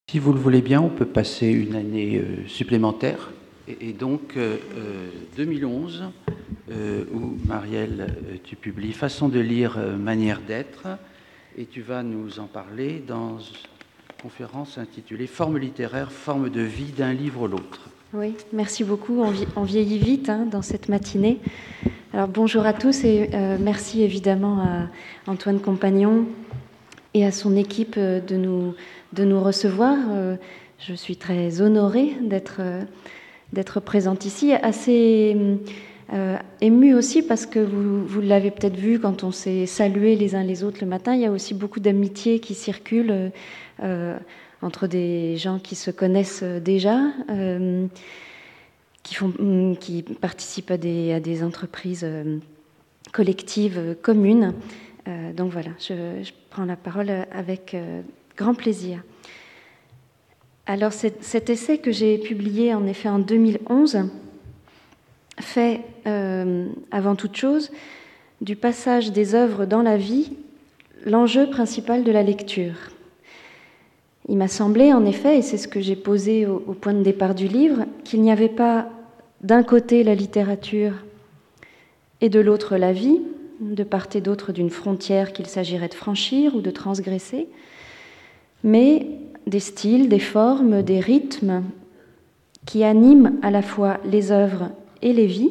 Si vous le voulez bien, on peut passer une année supplémentaire. Et donc, 2011, où, Marielle, tu publies Façon de lire, manière d'être, et tu vas nous en parler dans une conférence intitulée Forme littéraire, forme de vie d'un livre à l'autre. Oui, merci beaucoup. On vieillit vite dans cette matinée. Alors bonjour à tous et merci évidemment à Antoine Compagnon et à son équipe de nous recevoir. Je suis très honorée d'être présente ici, assez émue aussi parce que vous l'avez peut-être vu quand on s'est salués les uns les autres le matin, il y a aussi beaucoup d'amitié qui circule entre des gens qui se connaissent déjà, qui participent à des entreprises collectives communes. Donc voilà, je prends la parole avec grand plaisir. Alors cet essai que j'ai publié en effet en 2011 fait avant toute chose du passage des œuvres dans la vie l'enjeu principal de la lecture. Il m'a semblé en effet, et c'est ce que j'ai posé au point de départ du livre, qu'il n'y avait pas d'un côté la littérature et de l'autre la vie, de part et d'autre d'une frontière qu'il s'agirait de franchir ou de transgresser, mais des styles, des formes, des rythmes qui animent à la fois les œuvres et les vies.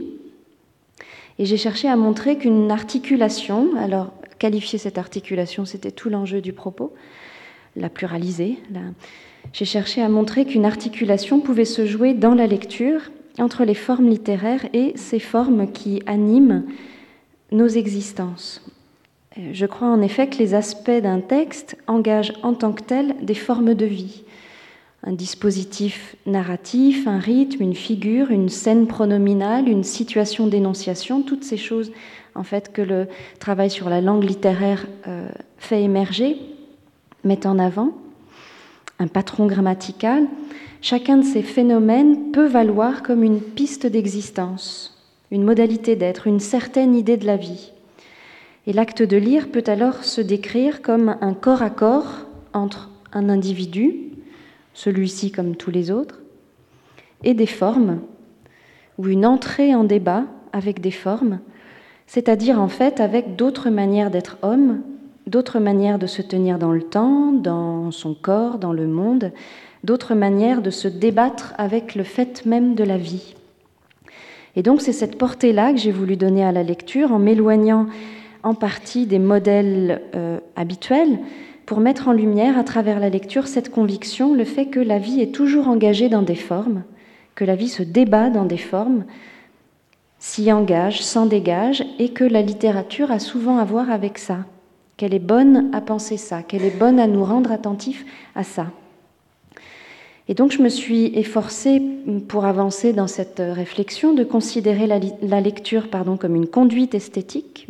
Et j'ai cherché à montrer qu'une articulation, alors qualifier cette articulation, c'était tout l'enjeu du propos, la pluraliser. J'ai cherché à montrer qu'une articulation pouvait se jouer dans la lecture entre les formes littéraires et ces formes qui animent nos existences. Je crois en effet que les aspects d'un texte engagent en tant que tel des formes de vie. Un dispositif narratif, un rythme, une figure, une scène pronominale, une situation d'énonciation, toutes ces choses en fait que le travail sur la langue littéraire fait émerger, met en avant, un patron grammatical. Chacun de ces phénomènes peut valoir comme une piste d'existence, une modalité d'être, une certaine idée de la vie. Et l'acte de lire peut alors se décrire comme un corps à corps entre un individu, celui-ci comme tous les autres, et des formes, ou une entrée en débat avec des formes, c'est-à-dire en fait avec d'autres manières d'être homme, d'autres manières de se tenir dans le temps, dans son corps, dans le monde, d'autres manières de se débattre avec le fait même de la vie. Et donc c'est cette portée-là que j'ai voulu donner à la lecture en m'éloignant en partie des modèles habituels pour mettre en lumière à travers la lecture cette conviction, le fait que la vie est toujours engagée dans des formes, que la vie se débat dans des formes, s'y engage, s'en dégage, et que la littérature a souvent à voir avec ça, qu'elle est bonne à penser ça, qu'elle est bonne à nous rendre attentifs à ça. Et donc je me suis efforcée, pour avancer dans cette réflexion, de considérer la lecture comme une conduite esthétique,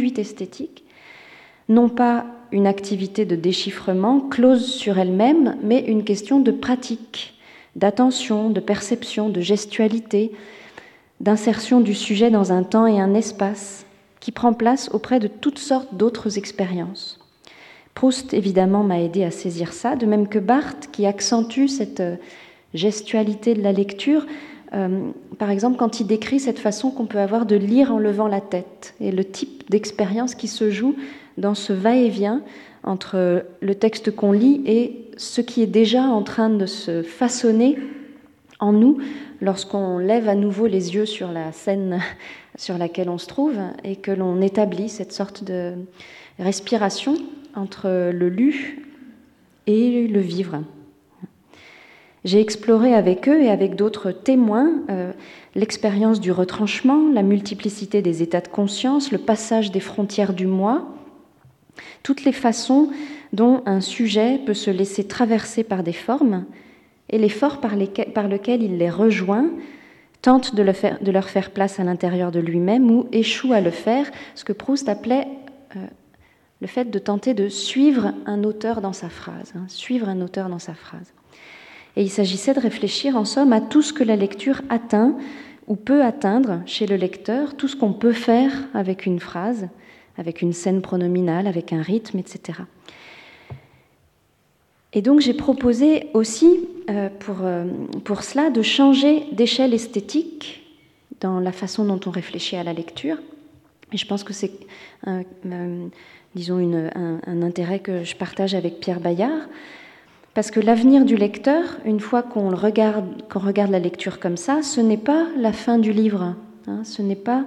non pas une activité de déchiffrement close sur elle-même, mais une question de pratique, d'attention, de perception, de gestualité, d'insertion du sujet dans un temps et un espace, qui prend place auprès de toutes sortes d'autres expériences. Proust, évidemment, m'a aidé à saisir ça, de même que Barthes, qui accentue cette gestualité de la lecture, par exemple, quand il décrit cette façon qu'on peut avoir de lire en levant la tête, et le type d'expérience qui se joue dans ce va-et-vient entre le texte qu'on lit et ce qui est déjà en train de se façonner en nous lorsqu'on lève à nouveau les yeux sur la scène sur laquelle on se trouve et que l'on établit cette sorte de respiration entre le lu et le vivre. J'ai exploré avec eux et avec d'autres témoins l'expérience du retranchement, la multiplicité des états de conscience, le passage des frontières du moi, toutes les façons dont un sujet peut se laisser traverser par des formes et l'effort par lequel il les rejoint, tente de leur faire place à l'intérieur de lui-même ou échoue à le faire, ce que Proust appelait le fait de tenter de suivre un auteur dans sa phrase, suivre un auteur dans sa phrase. Et il s'agissait de réfléchir en somme à tout ce que la lecture atteint ou peut atteindre chez le lecteur, tout ce qu'on peut faire avec une phrase, avec une scène pronominale, avec un rythme, etc. Et donc j'ai proposé aussi pour cela de changer d'échelle esthétique dans la façon dont on réfléchit à la lecture. Et je pense que c'est disons un intérêt que je partage avec Pierre Bayard, parce que l'avenir du lecteur, une fois qu'on regarde la lecture comme ça, ce n'est pas la fin du livre, hein, ce n'est pas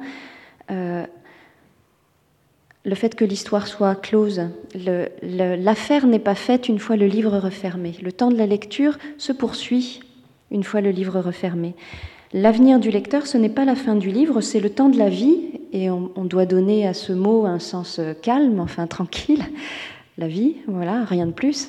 le fait que l'histoire soit close. L'affaire n'est pas faite une fois le livre refermé. Le temps de la lecture se poursuit une fois le livre refermé. L'avenir du lecteur, ce n'est pas la fin du livre, c'est le temps de la vie, et on doit donner à ce mot un sens calme, enfin tranquille. La vie, voilà, rien de plus.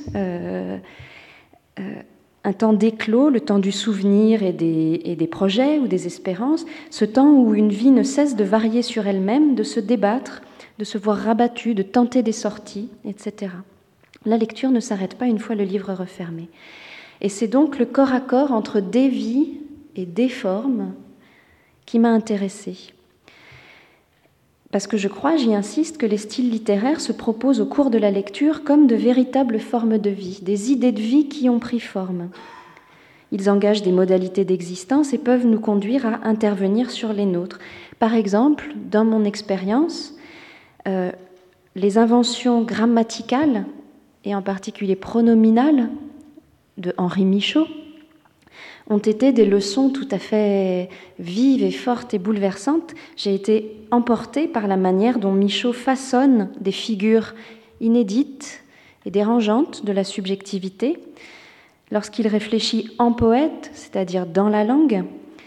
Un temps d'éclos, le temps du souvenir et des projets ou des espérances, ce temps où une vie ne cesse de varier sur elle-même, de se débattre, de se voir rabattue, de tenter des sorties, etc. La lecture ne s'arrête pas une fois le livre refermé. Et c'est donc le corps à corps entre des vies et des formes qui m'a intéressée. Parce que je crois, j'y insiste, que les styles littéraires se proposent au cours de la lecture comme de véritables formes de vie, des idées de vie qui ont pris forme. Ils engagent des modalités d'existence et peuvent nous conduire à intervenir sur les nôtres. Par exemple, dans mon expérience, les inventions grammaticales, et en particulier pronominales, de Henri Michaud, ont été des leçons tout à fait vives et fortes et bouleversantes. J'ai été emportée par la manière dont Michaud façonne des figures inédites et dérangeantes de la subjectivité, lorsqu'il réfléchit en poète, c'est-à-dire dans la langue,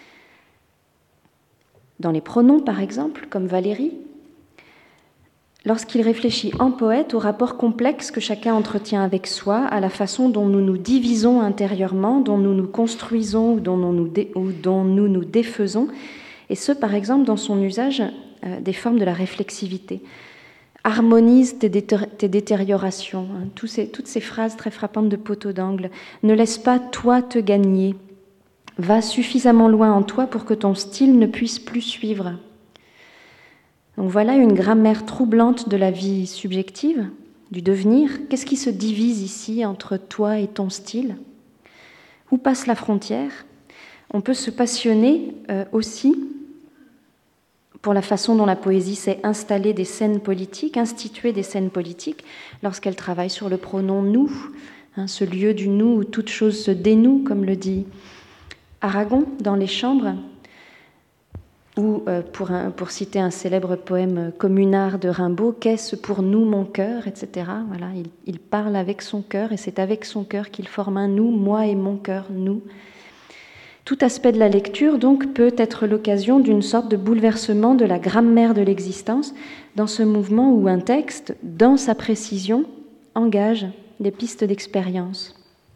dans les pronoms par exemple, comme Valérie, lorsqu'il réfléchit en poète au rapport complexe que chacun entretient avec soi, à la façon dont nous nous divisons intérieurement, dont nous nous construisons ou dont nous nous défaisons, et ce, par exemple, dans son usage des formes de la réflexivité. Harmonise tes détériorations, hein, toutes ces phrases très frappantes de poteau d'angle. Ne laisse pas toi te gagner. Va suffisamment loin en toi pour que ton style ne puisse plus suivre. Donc voilà une grammaire troublante de la vie subjective, du devenir. Qu'est-ce qui se divise ici entre toi et ton style? Où passe la frontière? On peut se passionner aussi pour la façon dont la poésie sait installer des scènes politiques, instituer des scènes politiques, lorsqu'elle travaille sur le pronom « nous », hein, ce lieu du « nous » où toute chose se dénoue, comme le dit Aragon dans Les Chambres, ou pour citer un célèbre poème communard de Rimbaud, « Qu'est-ce pour nous mon cœur ?» etc. Voilà, il parle avec son cœur, et c'est avec son cœur qu'il forme un « nous », moi et mon cœur, nous. Tout aspect de la lecture, donc, peut être l'occasion d'une sorte de bouleversement de la grammaire de l'existence, dans ce mouvement où un texte, dans sa précision, engage des pistes d'expérience.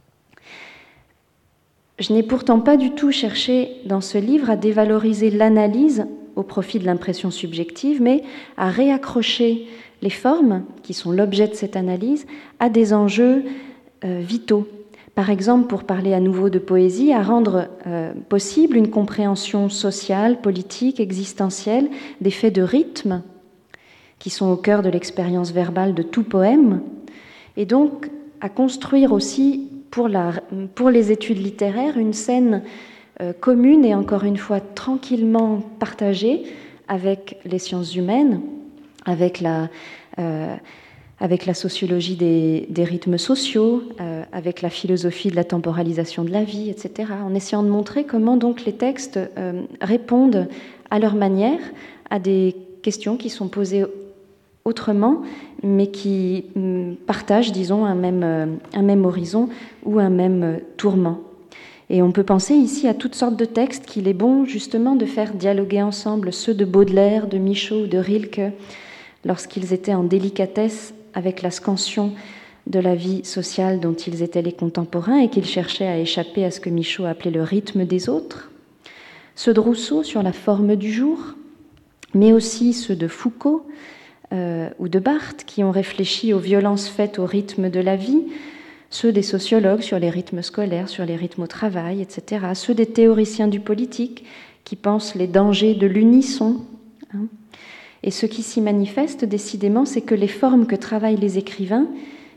Je n'ai pourtant pas du tout cherché dans ce livre à dévaloriser l'analyse au profit de l'impression subjective, mais à réaccrocher les formes, qui sont l'objet de cette analyse, à des enjeux vitaux. Par exemple, pour parler à nouveau de poésie, à rendre possible une compréhension sociale, politique, existentielle des faits de rythme qui sont au cœur de l'expérience verbale de tout poème, et donc à construire aussi pour les études littéraires une scène commune et encore une fois tranquillement partagée avec les sciences humaines, avec la sociologie des rythmes sociaux, avec la philosophie de la temporalisation de la vie, etc., en essayant de montrer comment donc les textes répondent à leur manière à des questions qui sont posées autrement, mais qui partagent, disons, un même horizon ou un même tourment. Et on peut penser ici à toutes sortes de textes qu'il est bon justement de faire dialoguer ensemble, ceux de Baudelaire, de Michaud ou de Rilke, lorsqu'ils étaient en délicatesse avec la scansion de la vie sociale dont ils étaient les contemporains et qu'ils cherchaient à échapper à ce que Michaud appelait le rythme des autres. Ceux de Rousseau sur la forme du jour, mais aussi ceux de Foucault ou de Barthes qui ont réfléchi aux violences faites au rythme de la vie, ceux des sociologues sur les rythmes scolaires, sur les rythmes au travail, etc., ceux des théoriciens du politique qui pensent les dangers de l'unisson. Et ce qui s'y manifeste décidément, c'est que les formes que travaillent les écrivains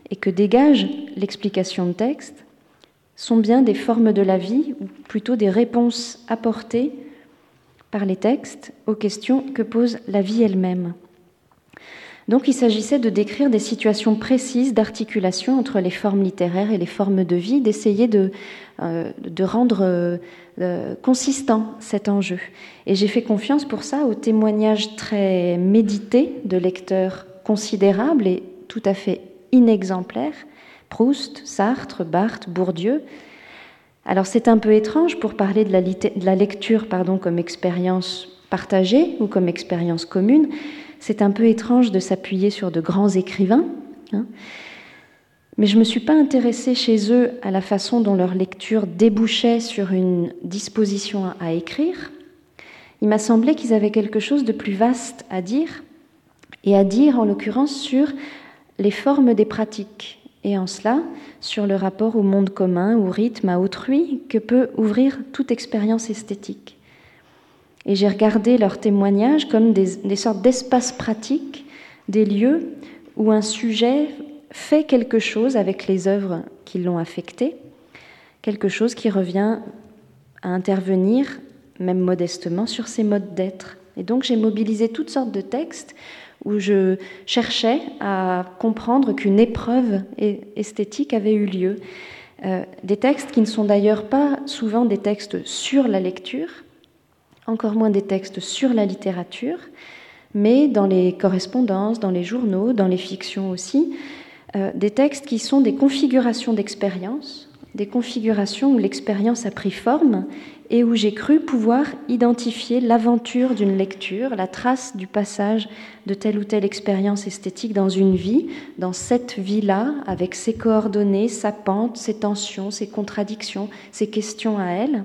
et que dégage l'explication de texte sont bien des formes de la vie, ou plutôt des réponses apportées par les textes aux questions que pose la vie elle-même. Donc il s'agissait de décrire des situations précises d'articulation entre les formes littéraires et les formes de vie, d'essayer de rendre consistant cet enjeu. Et j'ai fait confiance pour ça aux témoignages très médités de lecteurs considérables et tout à fait inexemplaires, Proust, Sartre, Barthes, Bourdieu. Alors c'est un peu étrange pour parler de la lecture comme expérience partagée ou comme expérience commune. C'est un peu étrange de s'appuyer sur de grands écrivains, mais je ne me suis pas intéressée chez eux à la façon dont leur lecture débouchait sur une disposition à écrire. Il m'a semblé qu'ils avaient quelque chose de plus vaste à dire, et à dire en l'occurrence sur les formes des pratiques, et en cela sur le rapport au monde commun, au rythme, à autrui, que peut ouvrir toute expérience esthétique. Et j'ai regardé leurs témoignages comme des sortes d'espaces pratiques, des lieux où un sujet fait quelque chose avec les œuvres qui l'ont affecté, quelque chose qui revient à intervenir, même modestement, sur ses modes d'être. Et donc j'ai mobilisé toutes sortes de textes où je cherchais à comprendre qu'une épreuve esthétique avait eu lieu. Des textes qui ne sont d'ailleurs pas souvent des textes sur la lecture, encore moins des textes sur la littérature, mais dans les correspondances, dans les journaux, dans les fictions aussi, des textes qui sont des configurations d'expérience, des configurations où l'expérience a pris forme et où j'ai cru pouvoir identifier l'aventure d'une lecture, la trace du passage de telle ou telle expérience esthétique dans une vie, dans cette vie-là, avec ses coordonnées, sa pente, ses tensions, ses contradictions, ses questions à elle.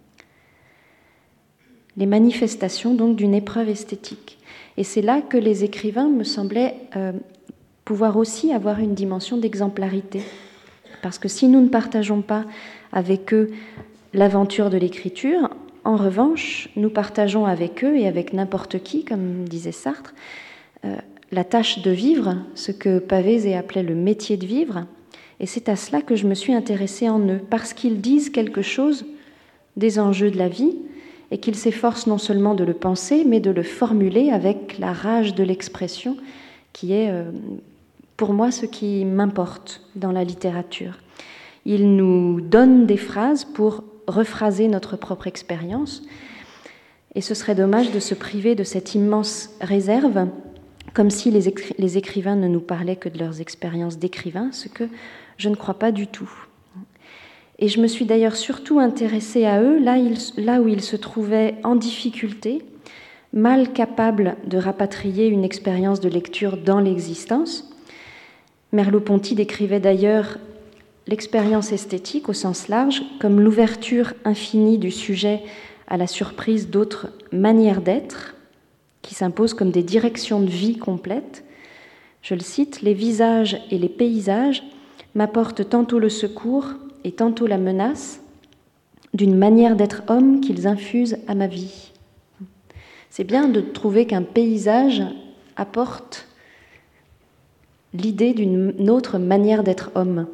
Les manifestations donc d'une épreuve esthétique. Et c'est là que les écrivains me semblaient pouvoir aussi avoir une dimension d'exemplarité. Parce que si nous ne partageons pas avec eux l'aventure de l'écriture, en revanche, nous partageons avec eux et avec n'importe qui, comme disait Sartre, la tâche de vivre, ce que Pavese appelait le métier de vivre. Et c'est à cela que je me suis intéressée en eux, parce qu'ils disent quelque chose des enjeux de la vie et qu'ils s'efforcent non seulement de le penser, mais de le formuler avec la rage de l'expression, qui est pour moi ce qui m'importe dans la littérature. Ils nous donnent des phrases pour rephraser notre propre expérience, et ce serait dommage de se priver de cette immense réserve, comme si les écrivains ne nous parlaient que de leurs expériences d'écrivains, ce que je ne crois pas du tout. Et je me suis d'ailleurs surtout intéressée à eux, là où ils se trouvaient en difficulté, mal capables de rapatrier une expérience de lecture dans l'existence. Merleau-Ponty décrivait d'ailleurs l'expérience esthétique au sens large comme l'ouverture infinie du sujet à la surprise d'autres manières d'être qui s'imposent comme des directions de vie complètes. Je le cite, « Les visages et les paysages m'apportent tantôt le secours et tantôt la menace d'une manière d'être homme qu'ils infusent à ma vie. » C'est bien de trouver qu'un paysage apporte l'idée d'une autre manière d'être homme.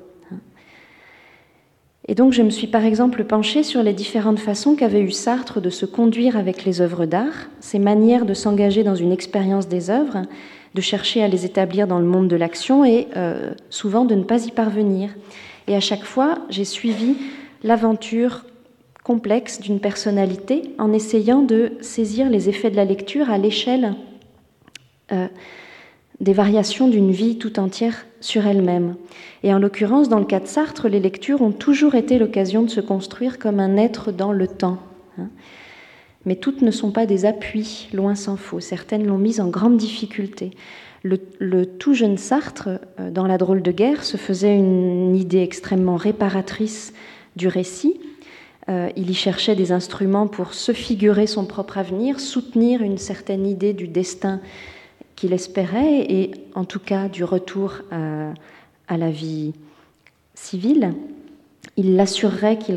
Et donc je me suis par exemple penchée sur les différentes façons qu'avait eu Sartre de se conduire avec les œuvres d'art, ses manières de s'engager dans une expérience des œuvres, de chercher à les établir dans le monde de l'action et souvent de ne pas y parvenir. Et à chaque fois, j'ai suivi l'aventure complexe d'une personnalité en essayant de saisir les effets de la lecture à l'échelle des variations d'une vie tout entière sur elle-même. Et en l'occurrence, dans le cas de Sartre, les lectures ont toujours été l'occasion de se construire comme un être dans le temps. Mais toutes ne sont pas des appuis, loin s'en faut. Certaines l'ont mise en grande difficulté. Le tout jeune Sartre, dans La drôle de guerre, se faisait une idée extrêmement réparatrice du récit. Il y cherchait des instruments pour se figurer son propre avenir, soutenir une certaine idée du destin qu'il espérait, et en tout cas du retour à la vie civile. Il l'assurait qu'il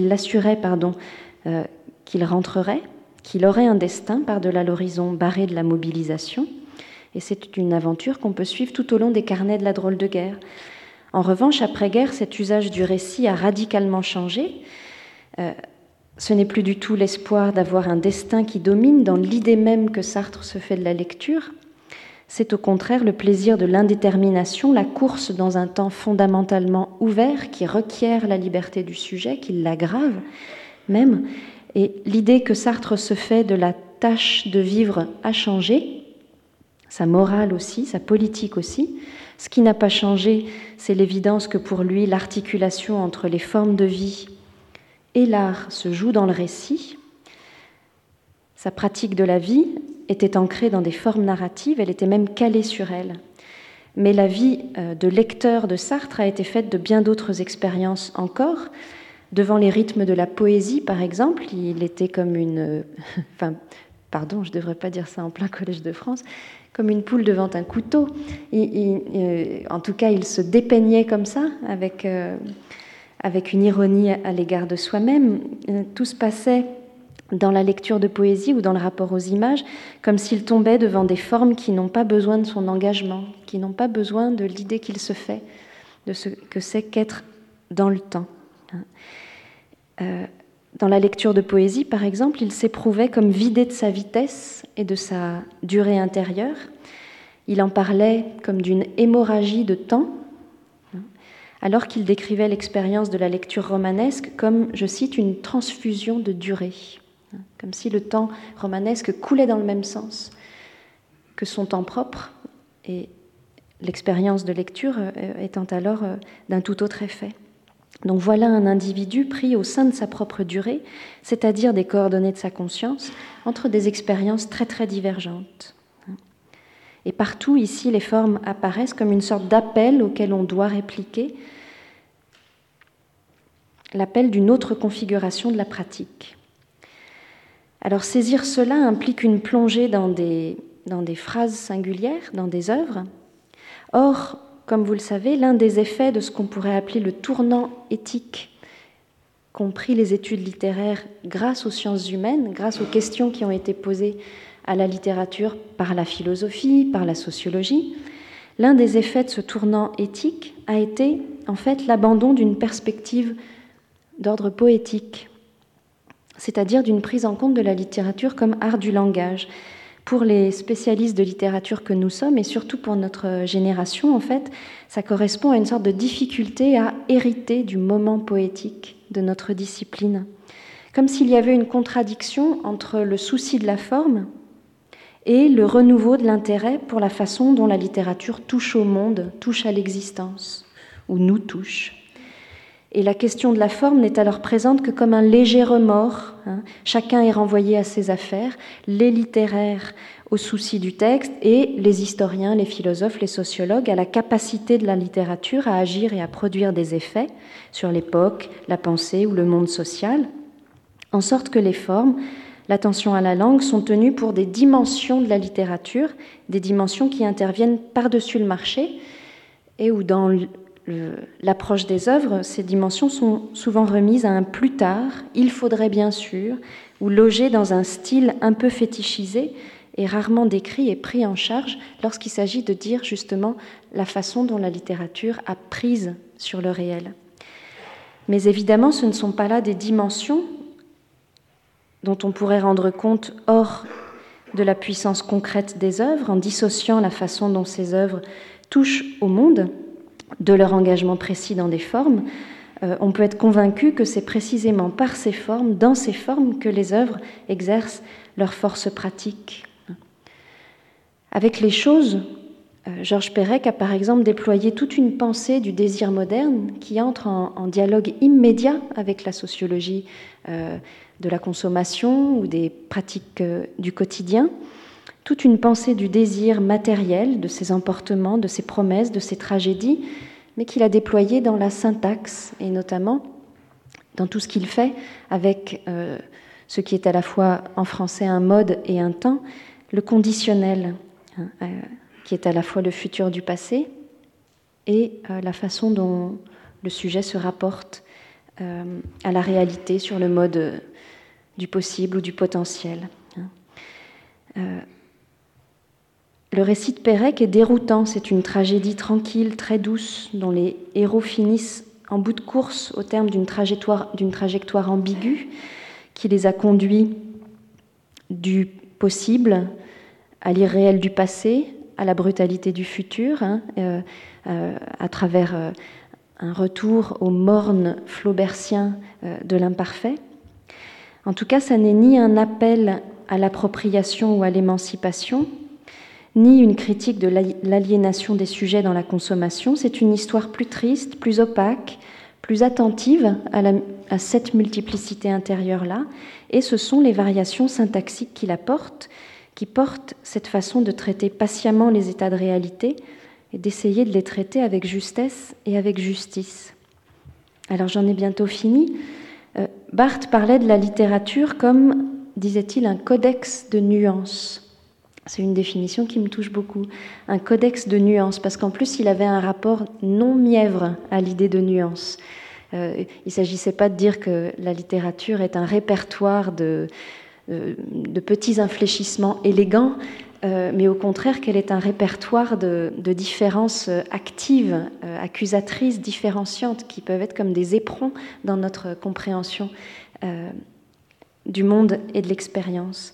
rentrerait, qu'il aurait un destin par-delà l'horizon barré de la mobilisation. Et c'est une aventure qu'on peut suivre tout au long des carnets de La drôle de guerre. En revanche, après-guerre, cet usage du récit a radicalement changé. Ce n'est plus du tout l'espoir d'avoir un destin qui domine dans l'idée même que Sartre se fait de la lecture. C'est au contraire le plaisir de l'indétermination, la course dans un temps fondamentalement ouvert qui requiert la liberté du sujet, qui l'aggrave même. Et l'idée que Sartre se fait de la tâche de vivre a changé, sa morale aussi, sa politique aussi. Ce qui n'a pas changé, c'est l'évidence que pour lui, l'articulation entre les formes de vie et l'art se joue dans le récit. Sa pratique de la vie était ancrée dans des formes narratives, elle était même calée sur elles. Mais la vie de lecteur de Sartre a été faite de bien d'autres expériences encore. Devant les rythmes de la poésie, par exemple, il était comme une... pardon, je ne devrais pas dire ça en plein Collège de France, comme une poule devant un couteau. En tout cas, il se dépeignait comme ça, avec une ironie à l'égard de soi-même. Tout se passait dans la lecture de poésie ou dans le rapport aux images, comme s'il tombait devant des formes qui n'ont pas besoin de son engagement, qui n'ont pas besoin de l'idée qu'il se fait, de ce que c'est qu'être dans le temps. Dans la lecture de poésie, par exemple, il s'éprouvait comme vidé de sa vitesse et de sa durée intérieure. Il en parlait comme d'une hémorragie de temps, alors qu'il décrivait l'expérience de la lecture romanesque comme, je cite, une transfusion de durée, comme si le temps romanesque coulait dans le même sens que son temps propre, et l'expérience de lecture étant alors d'un tout autre effet. Donc voilà un individu pris au sein de sa propre durée, c'est-à-dire des coordonnées de sa conscience, entre des expériences très très divergentes. Et partout ici, les formes apparaissent comme une sorte d'appel auquel on doit répliquer, l'appel d'une autre configuration de la pratique. Alors saisir cela implique une plongée dans des phrases singulières, dans des œuvres. Or, comme vous le savez, l'un des effets de ce qu'on pourrait appeler le tournant éthique qu'ont pris les études littéraires grâce aux sciences humaines, grâce aux questions qui ont été posées à la littérature par la philosophie, par la sociologie, l'un des effets de ce tournant éthique a été en fait l'abandon d'une perspective d'ordre poétique, c'est-à-dire d'une prise en compte de la littérature comme art du langage. Pour les spécialistes de littérature que nous sommes, et surtout pour notre génération, en fait, ça correspond à une sorte de difficulté à hériter du moment poétique de notre discipline. Comme s'il y avait une contradiction entre le souci de la forme et le renouveau de l'intérêt pour la façon dont la littérature touche au monde, touche à l'existence, ou nous touche. Et la question de la forme n'est alors présente que comme un léger remords. Chacun est renvoyé à ses affaires, les littéraires au souci du texte et les historiens, les philosophes, les sociologues à la capacité de la littérature à agir et à produire des effets sur l'époque, la pensée ou le monde social, en sorte que les formes, l'attention à la langue, sont tenues pour des dimensions de la littérature, des dimensions qui interviennent par-dessus le marché et où dans l'approche des œuvres, ces dimensions sont souvent remises à un plus tard, il faudrait bien sûr, ou logées dans un style un peu fétichisé et rarement décrit et pris en charge lorsqu'il s'agit de dire justement la façon dont la littérature a prise sur le réel. Mais évidemment, ce ne sont pas là des dimensions dont on pourrait rendre compte hors de la puissance concrète des œuvres, en dissociant la façon dont ces œuvres touchent au monde de leur engagement précis dans des formes. On peut être convaincu que c'est précisément par ces formes, dans ces formes, que les œuvres exercent leur force pratique. Avec les choses, Georges Perec a par exemple déployé toute une pensée du désir moderne qui entre en dialogue immédiat avec la sociologie de la consommation ou des pratiques du quotidien, toute une pensée du désir matériel, de ses emportements, de ses promesses, de ses tragédies, mais qu'il a déployée dans la syntaxe et notamment dans tout ce qu'il fait avec ce qui est à la fois en français un mode et un temps, le conditionnel, qui est à la fois le futur du passé et la façon dont le sujet se rapporte à la réalité sur le mode du possible ou du potentiel. Le récit de Pérec est déroutant, c'est une tragédie tranquille, très douce, dont les héros finissent en bout de course au terme d'une trajectoire ambiguë qui les a conduits du possible à l'irréel du passé, à la brutalité du futur, à travers un retour au morne flaubertien de l'imparfait. En tout cas, ça n'est ni un appel à l'appropriation ou à l'émancipation, ni une critique de l'aliénation des sujets dans la consommation. C'est une histoire plus triste, plus opaque, plus attentive à cette multiplicité intérieure-là, et ce sont les variations syntaxiques qui portent cette façon de traiter patiemment les états de réalité et d'essayer de les traiter avec justesse et avec justice. Alors j'en ai bientôt fini. Barthes parlait de la littérature comme, disait-il, un codex de nuances. C'est une définition qui me touche beaucoup. Un codex de nuances, parce qu'en plus, il avait un rapport non mièvre à l'idée de nuance. Il ne s'agissait pas de dire que la littérature est un répertoire de petits infléchissements élégants, mais au contraire qu'elle est un répertoire de différences actives, accusatrices, différenciantes, qui peuvent être comme des éperons dans notre compréhension du monde et de l'expérience.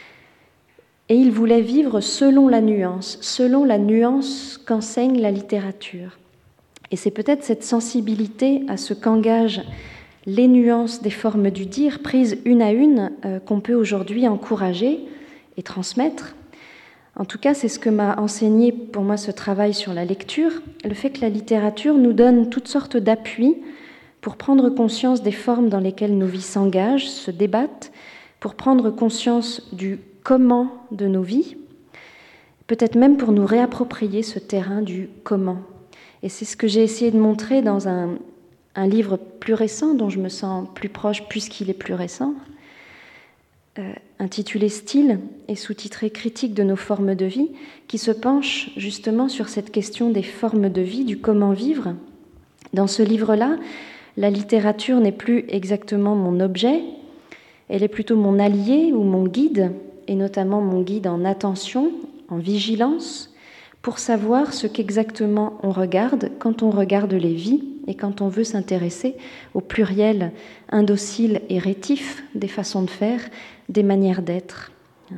Et il voulait vivre selon la nuance qu'enseigne la littérature. Et c'est peut-être cette sensibilité à ce qu'engagent les nuances des formes du dire, prises une à une, qu'on peut aujourd'hui encourager et transmettre. En tout cas, c'est ce que m'a enseigné pour moi ce travail sur la lecture, le fait que la littérature nous donne toutes sortes d'appuis pour prendre conscience des formes dans lesquelles nos vies s'engagent, se débattent, pour prendre conscience du comment de nos vies, peut-être même pour nous réapproprier ce terrain du comment. Et c'est ce que j'ai essayé de montrer dans un livre plus récent, dont je me sens plus proche puisqu'il est plus récent, intitulé « Style » et sous-titré « Critique de nos formes de vie », qui se penche justement sur cette question des formes de vie, du comment vivre. Dans ce livre-là, la littérature n'est plus exactement mon objet, elle est plutôt mon allié ou mon guide, et notamment mon guide en attention, en vigilance, pour savoir ce qu'exactement on regarde quand on regarde les vies et quand on veut s'intéresser au pluriel indocile et rétif des façons de faire, des manières d'être.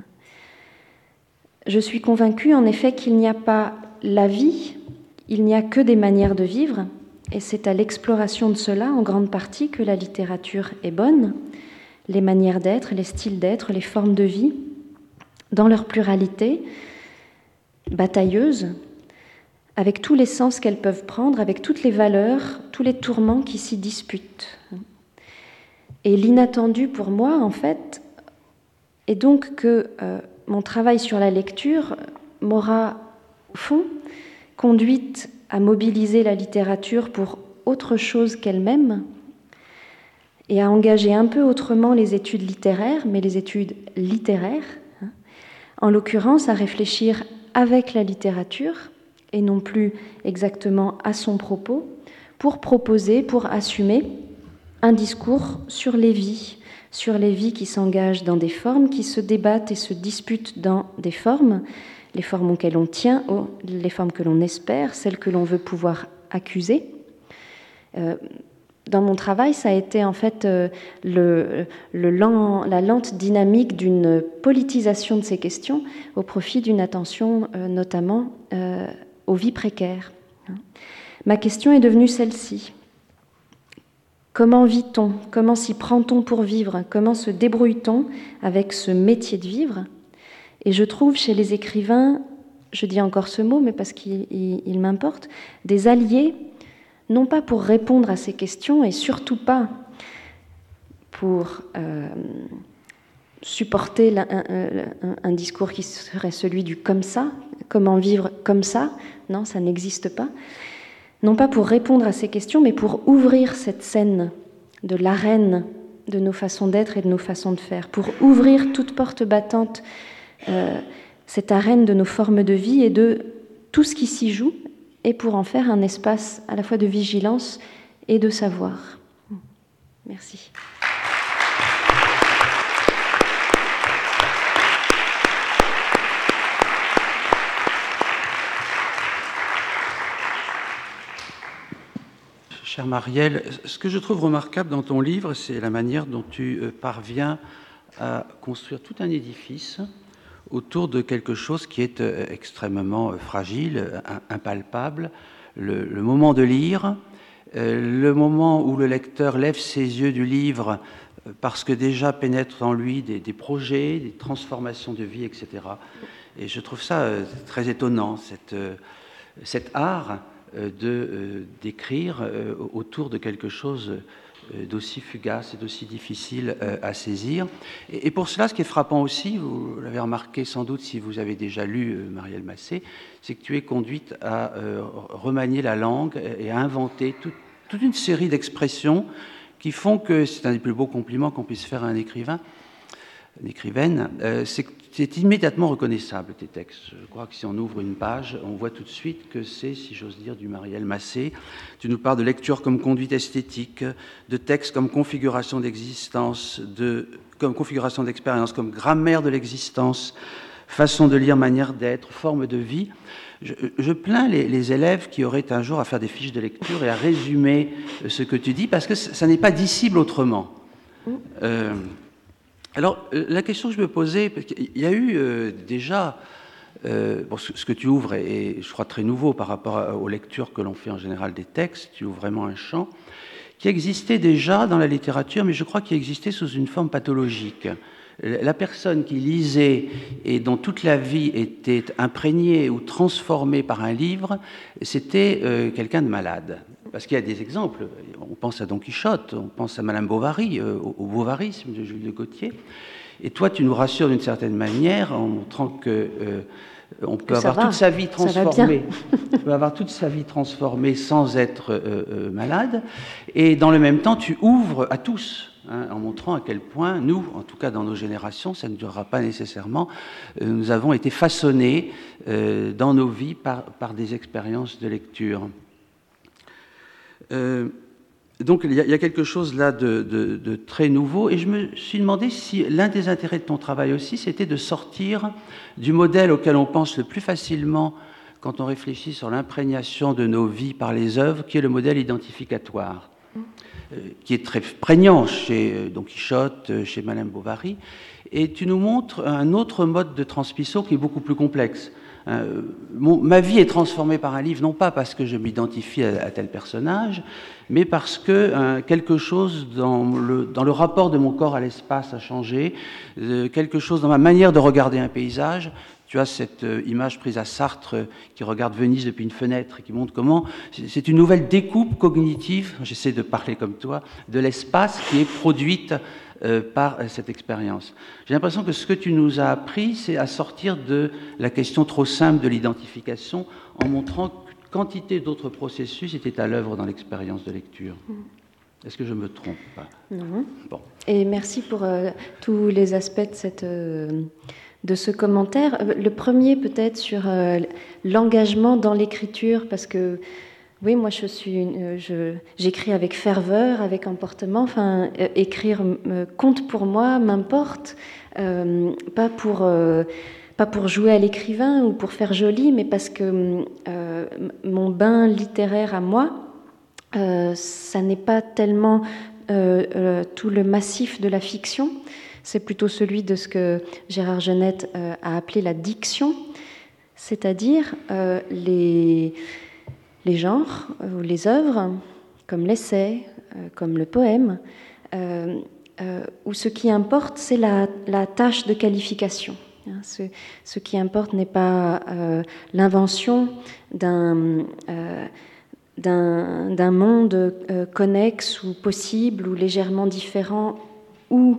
Je suis convaincue en effet qu'il n'y a pas la vie, il n'y a que des manières de vivre, et c'est à l'exploration de cela en grande partie que la littérature est bonne, les manières d'être, les styles d'être, les formes de vie, dans leur pluralité, batailleuse, avec tous les sens qu'elles peuvent prendre, avec toutes les valeurs, tous les tourments qui s'y disputent. Et l'inattendu pour moi, en fait, est donc que mon travail sur la lecture m'aura, au fond, conduite à mobiliser la littérature pour autre chose qu'elle-même et à engager un peu autrement les études littéraires, mais les études littéraires, en l'occurrence à réfléchir avec la littérature et non plus exactement à son propos, pour proposer, pour assumer un discours sur les vies qui s'engagent dans des formes, qui se débattent et se disputent dans des formes, les formes auxquelles on tient, les formes que l'on espère, celles que l'on veut pouvoir accuser. Dans mon travail, ça a été en fait la lente dynamique d'une politisation de ces questions au profit d'une attention notamment aux vies précaires. Ma question est devenue celle-ci. Comment vit-on ? Comment s'y prend-on pour vivre ? Comment se débrouille-t-on avec ce métier de vivre ? Et je trouve chez les écrivains, je dis encore ce mot, mais parce qu'il m'importe, des alliés, non pas pour répondre à ces questions et surtout pas pour supporter un discours qui serait celui du comme ça, comment vivre comme ça, non, ça n'existe pas. Non pas pour répondre à ces questions, mais pour ouvrir cette scène de l'arène de nos façons d'être et de nos façons de faire, pour ouvrir toute porte battante, cette arène de nos formes de vie et de tout ce qui s'y joue, et pour en faire un espace à la fois de vigilance et de savoir. Merci. Chère Marielle, ce que je trouve remarquable dans ton livre, c'est la manière dont tu parviens à construire tout un édifice autour de quelque chose qui est extrêmement fragile, impalpable, le moment de lire, le moment où le lecteur lève ses yeux du livre parce que déjà pénètrent en lui des projets, des transformations de vie, etc. Et je trouve ça très étonnant, cet art d'écrire autour de quelque chose d'aussi fugace et d'aussi difficile à saisir. Et pour cela, ce qui est frappant aussi, vous l'avez remarqué sans doute si vous avez déjà lu Marielle Massé, c'est que tu es conduite à remanier la langue et à inventer toute une série d'expressions qui font que c'est un des plus beaux compliments qu'on puisse faire à un écrivain, une écrivaine, c'est immédiatement reconnaissable, tes textes. Je crois que si on ouvre une page, on voit tout de suite que c'est, si j'ose dire, du Marielle Massé. Tu nous parles de lecture comme conduite esthétique, de texte comme configuration d'existence, comme configuration d'expérience, comme grammaire de l'existence, façon de lire, manière d'être, forme de vie. Je plains les élèves qui auraient un jour à faire des fiches de lecture et à résumer ce que tu dis, parce que ça n'est pas dissible autrement. Alors, la question que je me posais, parce qu'il y a eu déjà, ce que tu ouvres est, je crois, très nouveau par rapport aux lectures que l'on fait en général des textes, tu ouvres vraiment un champ, qui existait déjà dans la littérature, mais je crois qu'il existait sous une forme pathologique. La personne qui lisait et dont toute la vie était imprégnée ou transformée par un livre, c'était quelqu'un de malade. Parce qu'il y a des exemples, on pense à Don Quichotte, on pense à Madame Bovary, au bovarisme de Jules de Gaultier. Et toi, tu nous rassures d'une certaine manière en montrant que on peut avoir toute sa vie transformée. On peut avoir toute sa vie transformée sans être malade. Et dans le même temps, tu ouvres à tous. En montrant à quel point nous, en tout cas dans nos générations, ça ne durera pas nécessairement, nous avons été façonnés dans nos vies par des expériences de lecture. Donc il y a quelque chose là de très nouveau, et je me suis demandé si l'un des intérêts de ton travail aussi, c'était de sortir du modèle auquel on pense le plus facilement quand on réfléchit sur l'imprégnation de nos vies par les œuvres, qui est le modèle identificatoire. Qui est très prégnant chez Don Quichotte, chez Madame Bovary, et tu nous montres un autre mode de transmission qui est beaucoup plus complexe. Ma vie est transformée par un livre, non pas parce que je m'identifie à tel personnage, mais parce que quelque chose dans le rapport de mon corps à l'espace a changé, quelque chose dans ma manière de regarder un paysage. Tu as cette image prise à Sartre qui regarde Venise depuis une fenêtre et qui montre comment c'est une nouvelle découpe cognitive, j'essaie de parler comme toi, de l'espace qui est produite par cette expérience. J'ai l'impression que ce que tu nous as appris, c'est à sortir de la question trop simple de l'identification en montrant qu'une quantité d'autres processus étaient à l'œuvre dans l'expérience de lecture. Est-ce que je me trompe? Non. Bon. Et merci pour tous les aspects de ce commentaire. Le premier peut-être sur l'engagement dans l'écriture, parce que oui, moi j'écris avec ferveur, avec emportement. Enfin, écrire compte pour moi, m'importe, pas pour jouer à l'écrivain ou pour faire joli, mais parce que mon bain littéraire à moi, ça n'est pas tellement tout le massif de la fiction. C'est plutôt celui de ce que Gérard Genette a appelé la diction, c'est-à-dire les genres ou les œuvres, comme l'essai, comme le poème, où ce qui importe, c'est la tâche de qualification. Ce qui importe n'est pas l'invention d'un monde connexe ou possible ou légèrement différent ou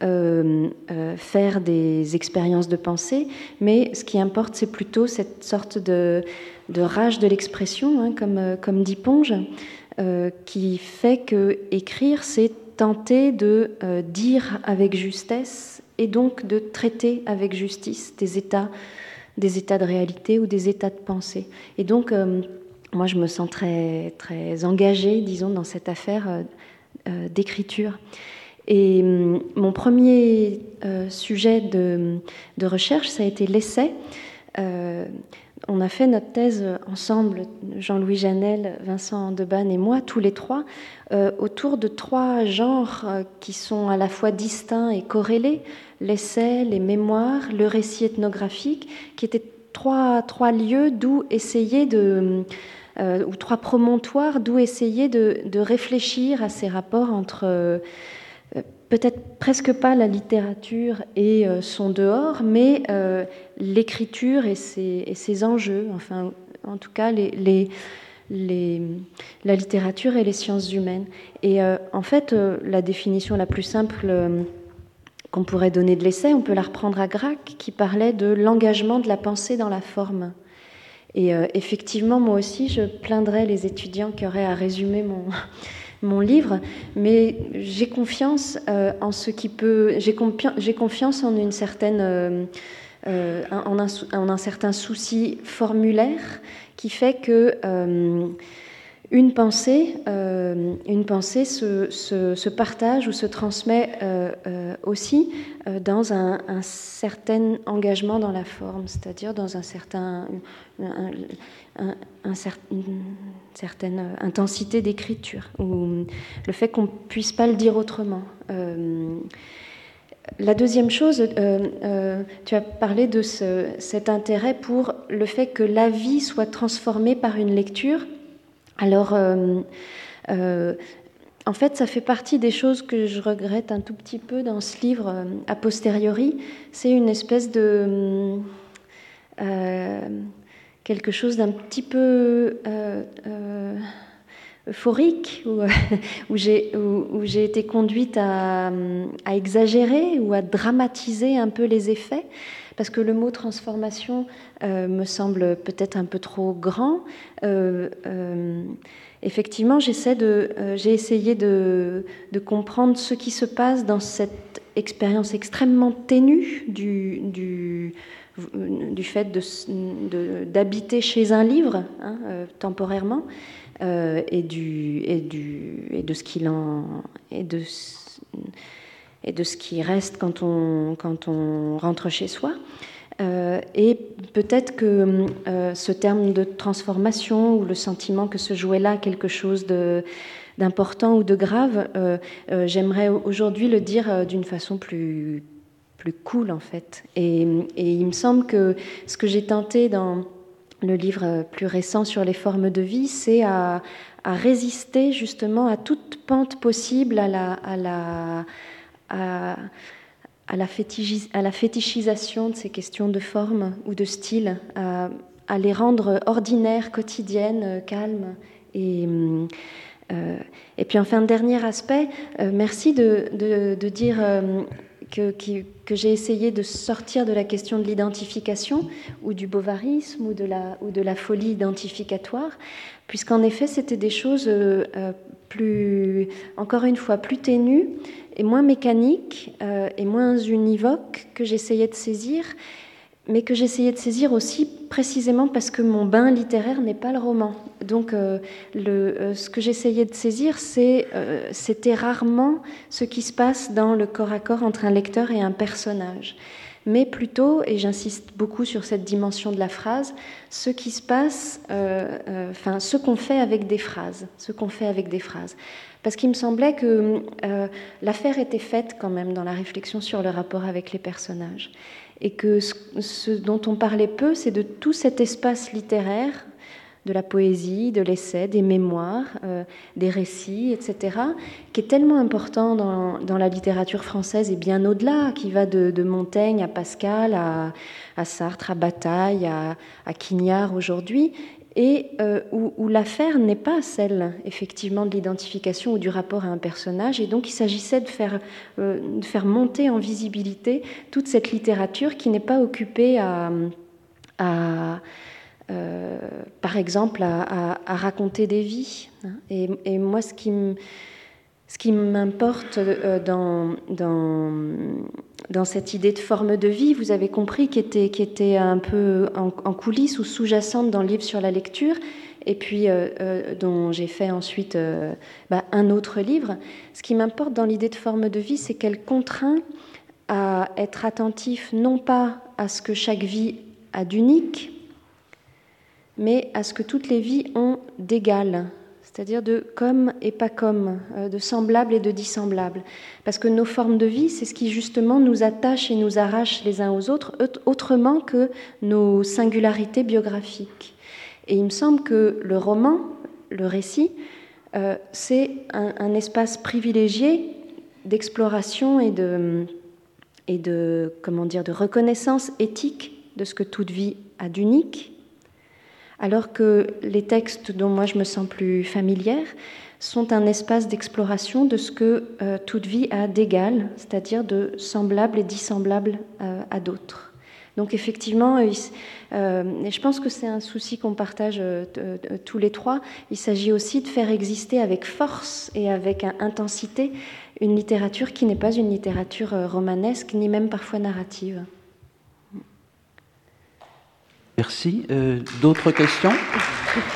faire des expériences de pensée, mais ce qui importe, c'est plutôt cette sorte de rage de l'expression, comme dit Ponge, qui fait que écrire, c'est tenter de dire avec justesse et donc de traiter avec justice des états de réalité ou des états de pensée. Et donc, moi, je me sens très, très engagée, disons, dans cette affaire d'écriture. Et mon premier sujet de recherche, ça a été l'essai. on a fait notre thèse ensemble, Jean-Louis Janel, Vincent Debanne et moi, tous les trois, autour de 3 genres qui sont à la fois distincts et corrélés, l'essai, les mémoires, le récit ethnographique, qui étaient trois lieux d'où essayer ou 3 promontoires d'où essayer de réfléchir à ces rapports entre peut-être presque pas la littérature et son dehors, mais l'écriture et ses enjeux, enfin en tout cas la littérature et les sciences humaines. Et en fait, la définition la plus simple qu'on pourrait donner de l'essai, on peut la reprendre à Gracq, qui parlait de l'engagement de la pensée dans la forme. Et effectivement, moi aussi, je plaindrais les étudiants qui auraient à résumer mon livre, mais j'ai confiance en ce qui peut. J'ai confiance en une certaine, en un certain souci formulaire qui fait que une pensée se partage ou se transmet aussi dans un certain engagement dans la forme, c'est-à-dire dans une certaine intensité d'écriture, ou le fait qu'on ne puisse pas le dire autrement. La deuxième chose, tu as parlé de cet intérêt pour le fait que la vie soit transformée par une lecture. Alors, en fait, ça fait partie des choses que je regrette un tout petit peu dans ce livre a posteriori. C'est une espèce de quelque chose d'un petit peu euphorique, où j'ai été conduite à exagérer ou à dramatiser un peu les effets, parce que le mot transformation me semble peut-être un peu trop grand. Effectivement, j'ai essayé de comprendre ce qui se passe dans cette expérience extrêmement ténue du fait d'habiter chez un livre, temporairement, et de ce qui reste quand on rentre chez soi. Et peut-être que ce terme de transformation, ou le sentiment que se jouait là quelque chose d'important ou de grave, j'aimerais aujourd'hui le dire d'une façon plus cool, en fait. Et il me semble que ce que j'ai tenté dans le livre plus récent sur les formes de vie, c'est à résister justement à toute pente possible à la fétichisation de ces questions de forme ou de style, à les rendre ordinaires, quotidiennes, calmes. Et puis enfin, dernier aspect, merci de dire que j'ai essayé de sortir de la question de l'identification ou du bovarisme ou de la folie identificatoire, puisqu'en effet c'était des choses encore une fois plus ténues et moins mécaniques et moins univoques que j'essayais de saisir, mais que j'essayais de saisir aussi précisément parce que mon bain littéraire n'est pas le roman. Donc ce que j'essayais de saisir, c'était rarement ce qui se passe dans le corps à corps entre un lecteur et un personnage, mais plutôt, et j'insiste beaucoup sur cette dimension de la phrase, ce qui se passe, ce qu'on fait avec des phrases, Parce qu'il me semblait que l'affaire était faite quand même dans la réflexion sur le rapport avec les personnages. Et que ce dont on parlait peu, c'est de tout cet espace littéraire, de la poésie, de l'essai, des mémoires, des récits, etc., qui est tellement important dans la littérature française et bien au-delà, qui va de Montaigne à Pascal, à Sartre, à Bataille, à Quignard aujourd'hui, et où l'affaire n'est pas celle, effectivement, de l'identification ou du rapport à un personnage. Et donc, il s'agissait de faire monter en visibilité toute cette littérature qui n'est pas occupée par exemple, à raconter des vies. Et moi, ce qui m'importe dans cette idée de forme de vie, vous avez compris, qui était un peu en coulisses ou sous-jacente dans le livre sur la lecture, et puis dont j'ai fait ensuite un autre livre. Ce qui m'importe dans l'idée de forme de vie, c'est qu'elle contraint à être attentif non pas à ce que chaque vie a d'unique, mais à ce que toutes les vies ont d'égal, c'est-à-dire de comme et pas comme, de semblable et de dissemblable. Parce que nos formes de vie, c'est ce qui justement nous attache et nous arrache les uns aux autres, autrement que nos singularités biographiques. Et il me semble que le roman, le récit, c'est un espace privilégié d'exploration et de reconnaissance éthique de ce que toute vie a d'unique, alors que les textes dont moi je me sens plus familière sont un espace d'exploration de ce que toute vie a d'égal, c'est-à-dire de semblable et dissemblable à d'autres. Donc effectivement, et je pense que c'est un souci qu'on partage tous les trois, il s'agit aussi de faire exister avec force et avec intensité une littérature qui n'est pas une littérature romanesque, ni même parfois narrative. Merci. D'autres questions ?